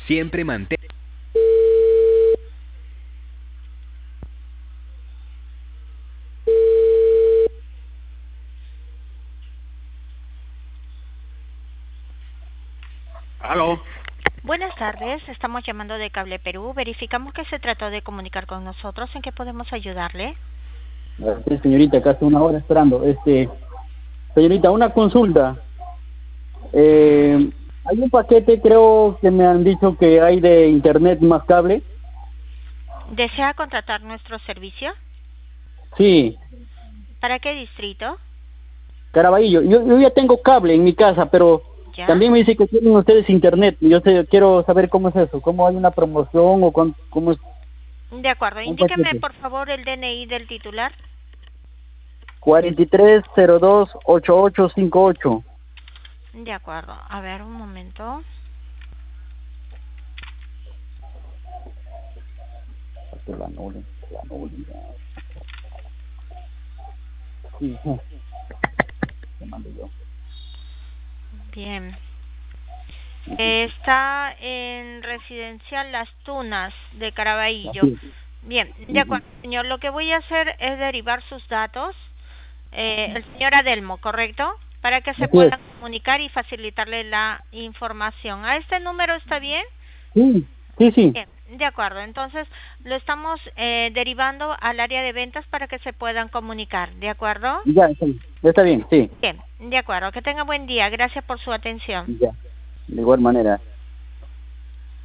Siempre mantén. Aló. Buenas tardes, estamos llamando de Cable Perú. Verificamos que se trató de comunicar con nosotros. ¿En qué podemos ayudarle? Sí, señorita, acá hace una hora esperando. Señorita, una consulta. Hay un paquete, creo que me han dicho que hay de internet más cable. ¿Desea contratar nuestro servicio? Sí, ¿Para qué distrito? Caraballo. Yo ya tengo cable en mi casa, pero ¿Ya? también me dice que tienen ustedes internet. Quiero saber cómo es eso, cómo hay una promoción o cómo es De acuerdo, un indíqueme paquete. por favor el DNI del titular. 43028858. De acuerdo, a ver un momento. Sí, te mando yo. Bien. Está en Residencial Las Tunas de Caraballo. Así es. Bien, de Ujú. acuerdo, señor. Lo que voy a hacer es derivar sus datos, el señor Adelmo, ¿correcto? Para que se Así es. pueda comunicar y facilitarle la información. ¿A este número está bien? Sí, sí, sí. Bien, de acuerdo. Entonces, lo estamos derivando al área de ventas para que se puedan comunicar, ¿de acuerdo? Ya, está bien, sí. Bien, de acuerdo. Que tenga buen día. Gracias por su atención. Ya, de igual manera.